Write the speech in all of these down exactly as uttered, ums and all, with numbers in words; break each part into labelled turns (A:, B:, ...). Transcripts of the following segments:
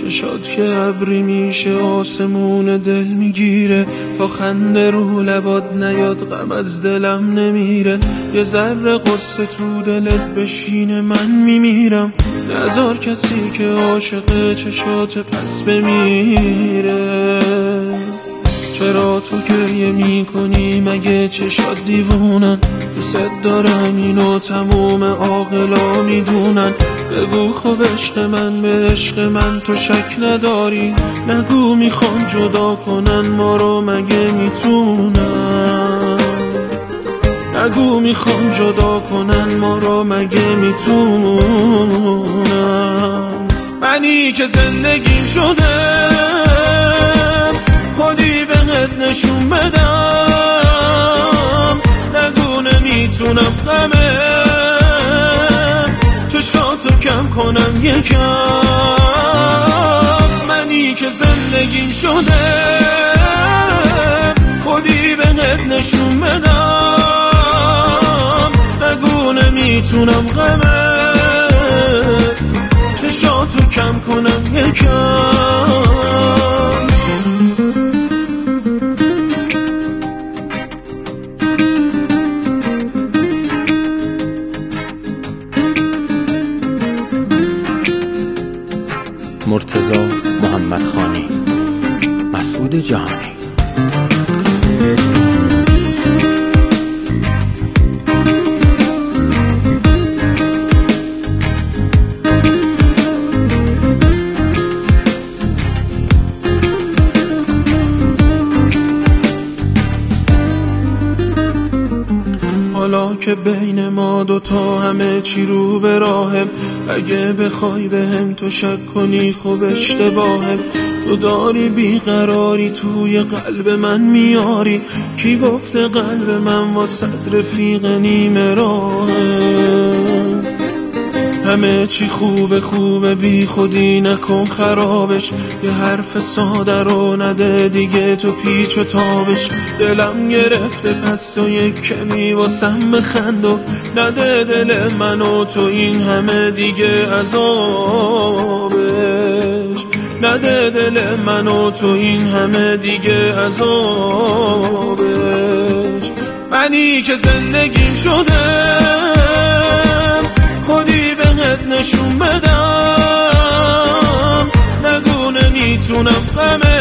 A: چشات که ابری میشه آسمون دل میگیره، تا خنده رو لبات نیاد غم از دلم نمیره. یه ذره قصه تو دلت بشینه من میمیرم، نذار کسی که عاشق چشات پس بمیره. چرا تو گریه میکنی مگه چشات دیوونن؟ دوست دارم اینو تموم عاقلا میدونن. بگو خب عشق من به عشق من تو شک نداری؟ نگو میخوان جدا کنن ما رو مگه میتونن؟ نگو میخوان جدا کنن ما رو مگه میتونن؟ منی که زندگیم شده خودی بهت نشون بدم، نگو نمیتونم غمه چشاتو کم کنم یکم. منی که زندگیم شده خودی بهت نشون بدم، نگو نمیتونم غمه چشاتو کم کنم یکم.
B: مرتضی محمدخانی، مسعود جهانی.
A: حالا که بین ما دوتا همه چی رو به راهم، اگه بخوای به هم تو شک کنی خب اشتباهم. تو داری بیقراری توی قلب من میاری، کی گفته قلب من واسه رفیق نیمه راهم؟ همه چی خوبه خوبه بی خودی نکن خرابش، یه حرف ساده رو نده دیگه تو پیچ و تابش. دلم گرفته پس تو یک کمی واسم بخند و نده دل منو تو این همه دیگه عذابش. نده دل منو تو این همه دیگه عذابش. منی که زندگیم شده خودی بهت نشون بدم، نگو نمیتونم غمه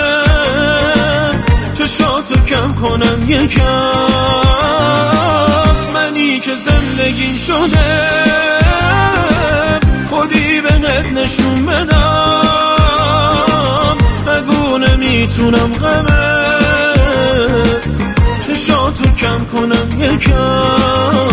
A: چشاتو کم کنم یکم. منی که زندگیم شده خودی بهت نشون بدم، نگو نمیتونم غمه چشاتو کم کنم یکم.